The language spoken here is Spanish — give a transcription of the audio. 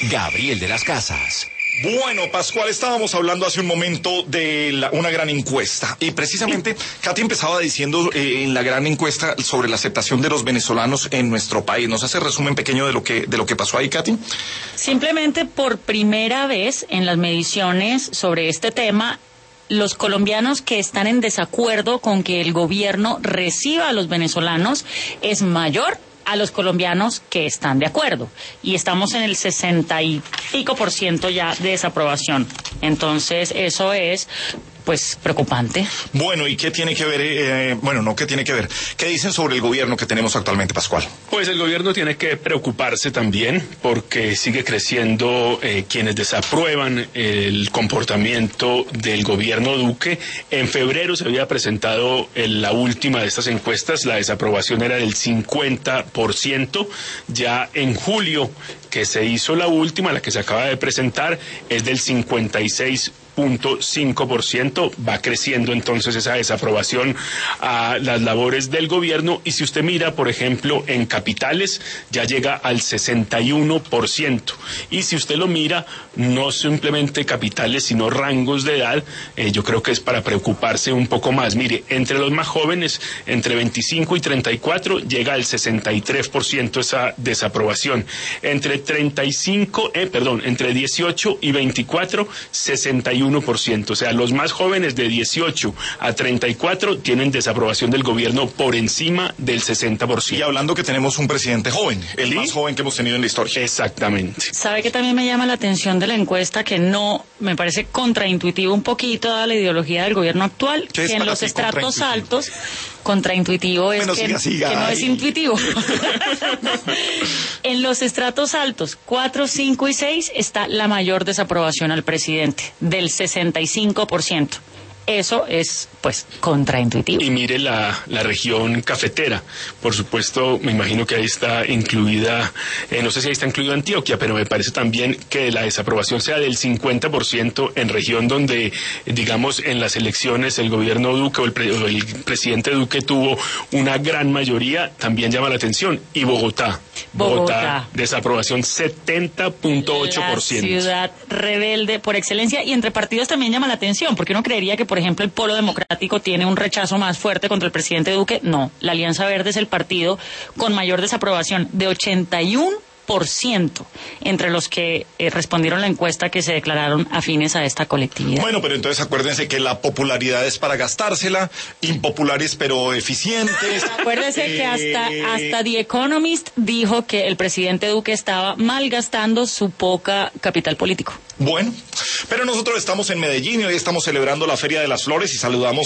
Gabriel de las Casas. Bueno, Pascual, estábamos hablando hace un momento de una gran encuesta y precisamente Katy empezaba diciendo en la gran encuesta sobre la aceptación de los venezolanos en nuestro país. ¿Nos hace resumen pequeño de lo que pasó ahí, Katy? Simplemente por primera vez en las mediciones sobre este tema, los colombianos que están en desacuerdo con que el gobierno reciba a los venezolanos es mayor a los colombianos que están de acuerdo. Y estamos en el 60 y pico% ya de desaprobación. Entonces, eso es, pues, preocupante. Bueno, ¿y qué tiene que ver? ¿Qué tiene que ver? ¿Qué dicen sobre el gobierno que tenemos actualmente, Pascual? Pues el gobierno tiene que preocuparse también porque sigue creciendo quienes desaprueban el comportamiento del gobierno Duque. En febrero se había presentado la última de estas encuestas, la desaprobación era del 50%, ya en julio que se hizo la última, la que se acaba de presentar, es del 56.5%, va creciendo entonces esa desaprobación a las labores del gobierno, y si usted mira, por ejemplo, en capitales, ya llega al 61%, y si usted lo mira, no simplemente capitales, sino rangos de edad, yo creo que es para preocuparse un poco más. Mire, entre los más jóvenes, entre 25 y 34, llega al 63% esa desaprobación, entre 18 y 24, 61%. O sea, los más jóvenes de 18 a 34 tienen desaprobación del gobierno por encima del 60%. Y hablando que tenemos un presidente joven, el más joven que hemos tenido en la historia. Exactamente. ¿Sabe que también me llama la atención de la encuesta? Que no, me parece contraintuitivo un poquito dada la ideología del gobierno actual, que en los estratos altos, contraintuitivo es que no es intuitivo. En los estratos altos, 4, 5 y 6, está la mayor desaprobación al presidente, del 65%. Eso es, pues, contraintuitivo. Y mire la región cafetera. Por supuesto, me imagino que ahí está incluida, no sé si ahí está incluida Antioquia, pero me parece también que la desaprobación sea del 50% en región donde, digamos, en las elecciones el gobierno Duque o el presidente Duque tuvo una gran mayoría, también llama la atención. Y Bogotá, desaprobación 70.8%. La ciudad rebelde por excelencia, y entre partidos también llama la atención, porque uno creería que, por ejemplo, el Polo Democrático tiene un rechazo más fuerte contra el presidente Duque. No, la Alianza Verde es el partido con mayor desaprobación, de 81% entre los que respondieron la encuesta que se declararon afines a esta colectividad. Bueno, pero entonces acuérdense que la popularidad es para gastársela, impopulares pero eficientes. Acuérdense que hasta The Economist dijo que el presidente Duque estaba malgastando su poca capital político. Bueno, pero nosotros estamos en Medellín y hoy estamos celebrando la Feria de las Flores y saludamos